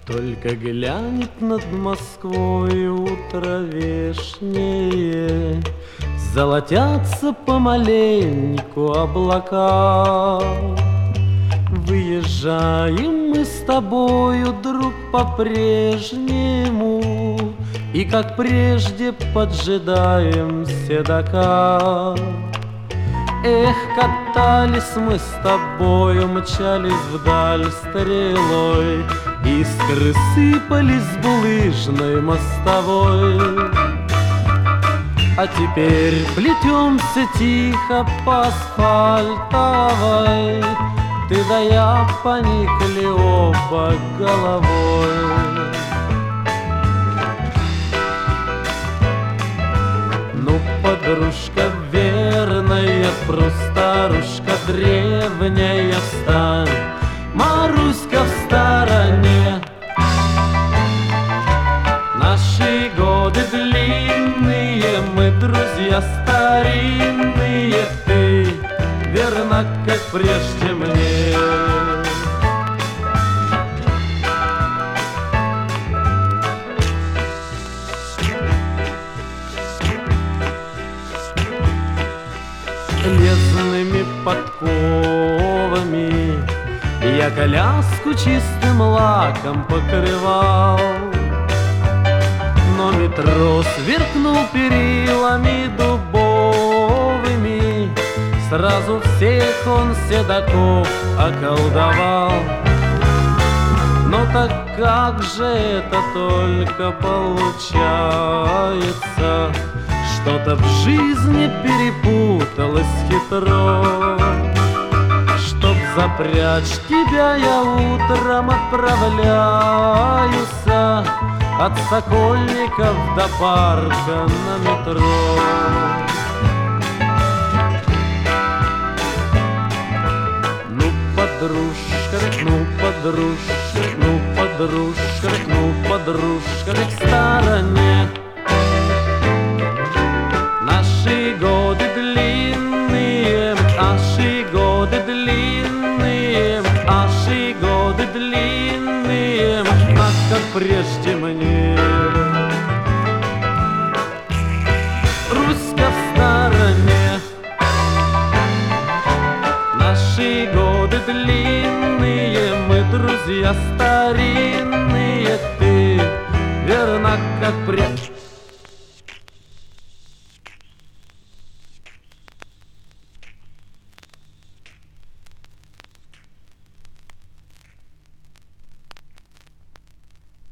Только глянет над Москвой утро вешнее, золотятся помаленьку облака. Выезжаем мы с тобою, друг, по-прежнему, и, как прежде, поджидаем седока. Эх, катались мы с тобою, мчались вдаль стрелой, искры сыпались с булыжной мостовой. А теперь плетемся тихо по асфальтовой, ты да я поникли оба головой. Ну, подружка верная, прустарушка древняя, встань, Маруська в стороне. Наши годы длинные, мы друзья старинные, ты верна, как прежде мне. Железными подковами я коляску чистым лаком покрывал, но метро сверкнул перилами дубовыми, сразу всех он седаков околдовал. Но так как же это только получается, что-то в жизни перепуталось хитро. Чтоб запрячь тебя, я утром отправляюсь от Сокольников до парка на метро. Ну, подружка, ну, подружка, ну, подружка, ну, подружка, к стороне. Наши годы длинные, наши годы длинные, наши годы длинные, так как прежде мне. Руська в стороне. Наши годы длинные, мы друзья старинные, ты верна, как прежде.